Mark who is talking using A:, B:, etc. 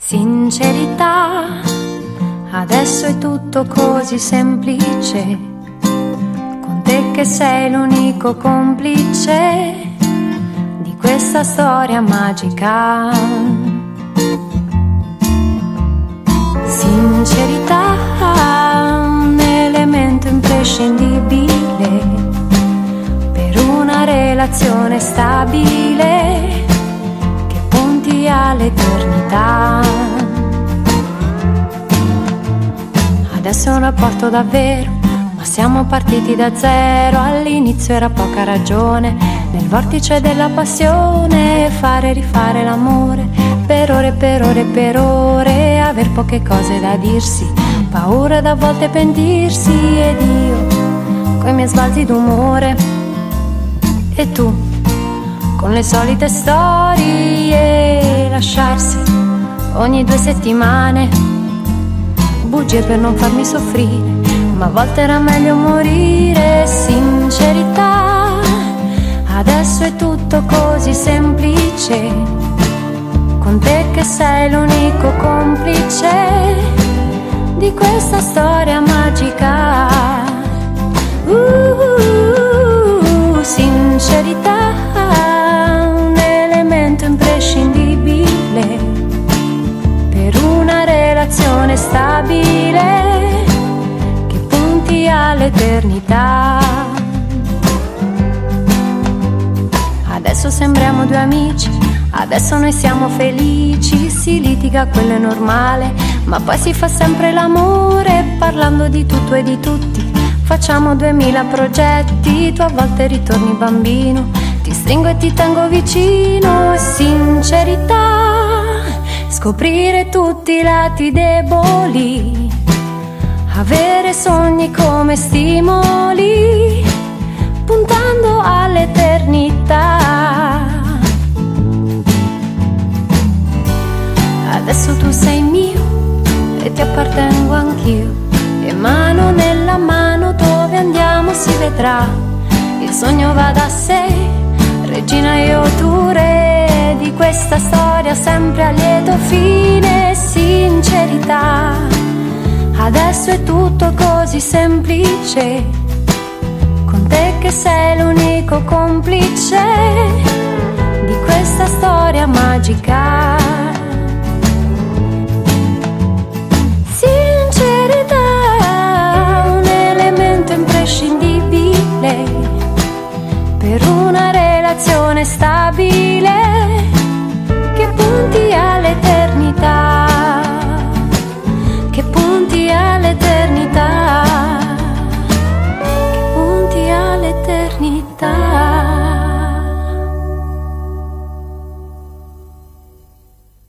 A: Sincerità, adesso è tutto così semplice, con te che sei l'unico complice di questa storia magica. Sincerità, un elemento imprescindibile per una relazione stabile che punti all'eternità. Adesso è un rapporto davvero, ma siamo partiti da zero. All'inizio era poca ragione, nel vortice della passione, fare e rifare l'amore, per ore, per ore, per ore, aver poche cose da dirsi, paura da volte pentirsi, ed io coi miei sbalzi d'umore e tu con le solite storie, lasciarsi ogni 2 settimane, bugie per non farmi soffrire, ma a volte era meglio morire. Sincerità, adesso è tutto così semplice, con te che sei l'unico complice di questa storia magica. Sincerità, un elemento imprescindibile per una relazione stabile che punti all'eternità. Adesso sembriamo 2 amici, adesso noi siamo felici, si litiga, quello è normale, ma poi si fa sempre l'amore, parlando di tutto e di tutti. Facciamo 2000 progetti, tu a volte ritorni bambino, ti stringo e ti tengo vicino. Sincerità, scoprire tutti i lati deboli, avere sogni come stimoli, puntando all'eternità. Adesso tu sei mio e ti appartengo anch'io, e mano nella mano dove andiamo si vedrà. Il sogno va da sé, regina io tu re, di questa storia sempre a lieto fine. Sincerità, adesso è tutto così semplice, con te che sei l'unico complice di questa storia magica. Imprescindibile per una relazione stabile che punti all'eternità, che punti all'eternità, che punti all'eternità.